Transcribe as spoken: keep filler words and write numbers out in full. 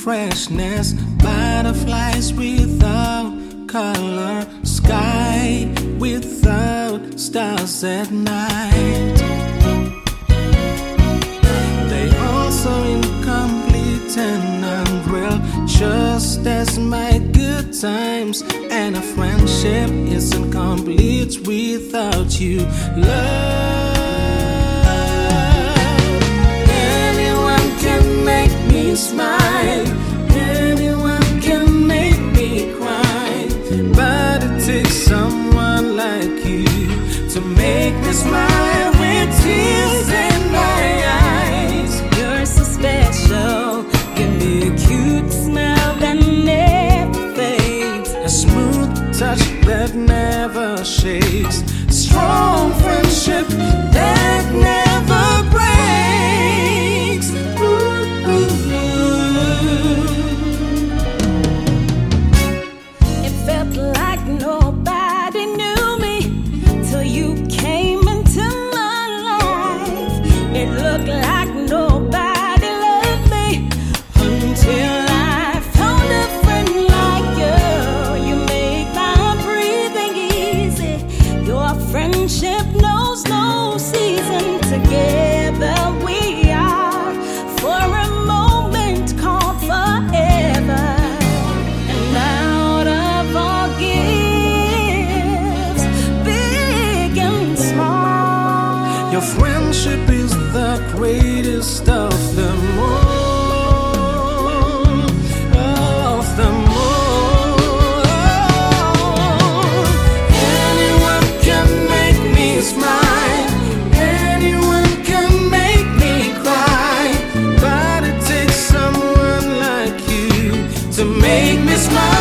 freshness, butterflies without color, sky without stars at night. They also incomplete and unreal, just as my good times. And a friendship isn't complete without you, love. Anyone can make me smile, anyone can make me cry, but it takes someone like you to make me smile with tears in my eyes. You're so special, give me a cute smile that never fades, a smooth touch that never shakes, strong friendship that never breaks. Ooh, ooh, ooh. It felt like nobody knew me till you came into my life. It looked like nobody loved me until I found a friend like you. You make my breathing easy. Your friendship knows no season. Together we are for a moment called forever. And out of all gifts, big and small, your friendship is the greatest of them all, of them all. Anyone can make me smile, anyone can make me cry, but it takes someone like you to make me smile.